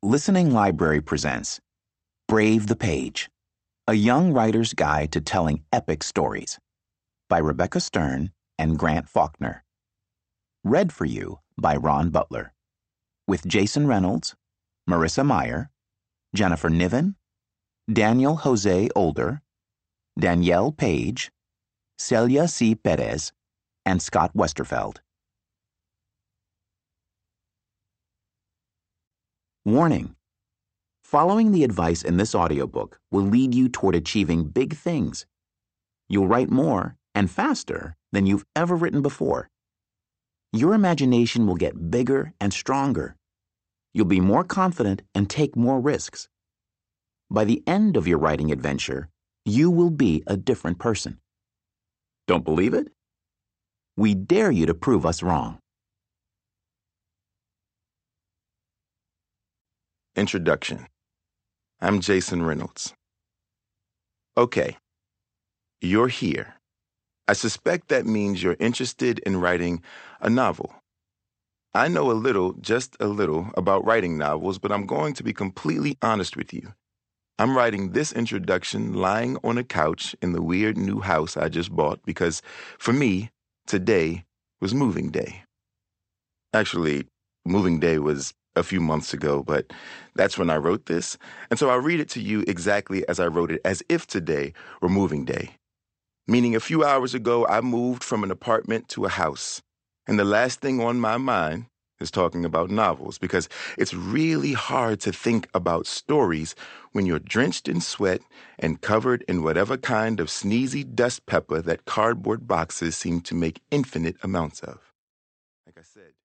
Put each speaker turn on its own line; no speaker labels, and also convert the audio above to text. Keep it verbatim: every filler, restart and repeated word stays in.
Listening Library presents Brave the Page, a young writer's guide to telling epic stories by Rebecca Stern and Grant Faulkner. Read for you by Ron Butler. With Jason Reynolds, Marissa Meyer, Jennifer Niven, Daniel Jose Older, Danielle Page, Celia C. Perez, and Scott Westerfeld. Warning: following the advice in this audiobook will lead you toward achieving big things. You'll write more and faster than you've ever written before. Your imagination will get bigger and stronger. You'll be more confident and take more risks. By the end of your writing adventure, you will be a different person. Don't believe it? We dare you to prove us wrong.
Introduction. I'm Jason Reynolds. Okay, you're here. I suspect that means you're interested in writing a novel. I know a little, just a little, about writing novels, but I'm going to be completely honest with you. I'm writing this introduction lying on a couch in the weird new house I just bought because, for me, today was moving day. Actually, moving day was a few months ago, but that's when I wrote this, and so I'll read it to you exactly as I wrote it, as if today were moving day. Meaning a few hours ago, I moved from an apartment to a house, and the last thing on my mind is talking about novels, because it's really hard to think about stories when you're drenched in sweat and covered in whatever kind of sneezy dust pepper that cardboard boxes seem to make infinite amounts of. Like I said,